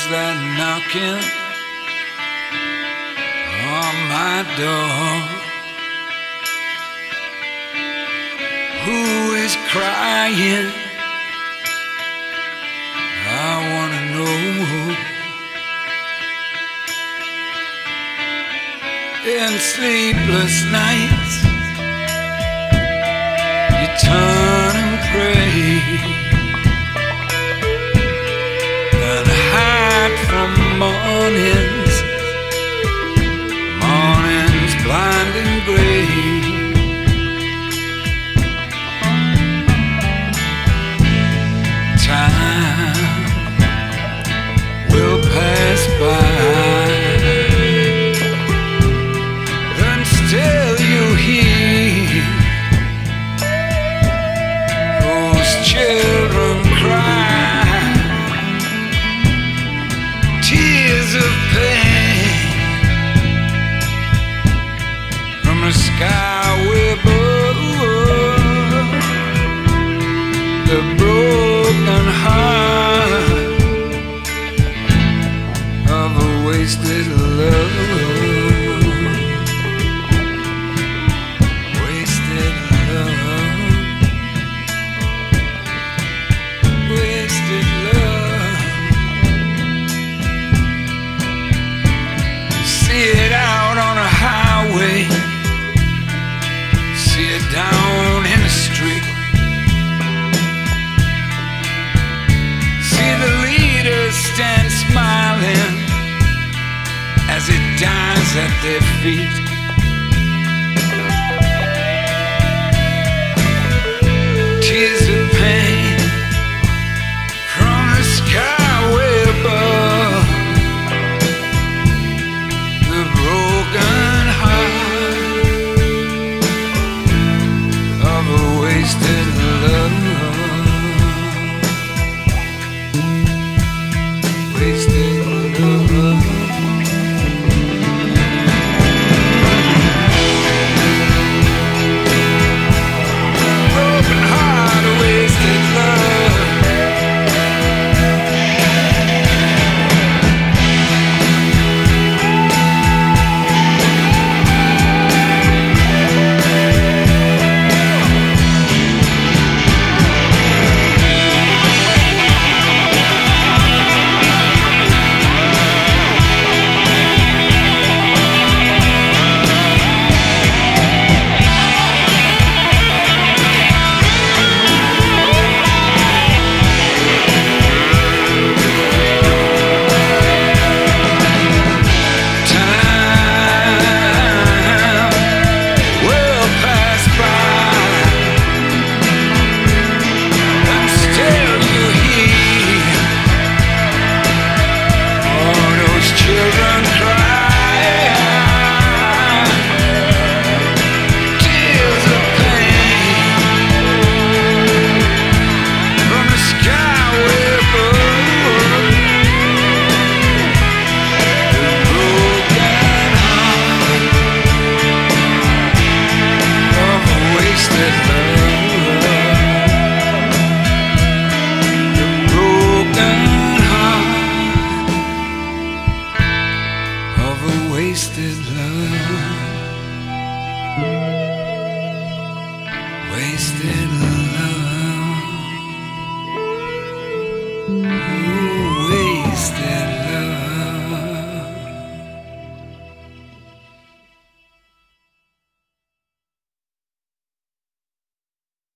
Who's that knocking on my door? Who is crying? I wanna know. In sleepless nights, you turn and pray and hide from mornings, mornings blind and gray. Time will pass by, and still you hear those children cry, tears of pain from the sky above. The broken heart of a wasted love. Wasted love. Wasted love. See it out on a highway, see it down in the street. Stand smiling as it dies at their feet. Tears of pain from the sky way above. The broken heart of a wasted love. Wasted love. Broken heart, wasted love. Wasted love. Wasted love.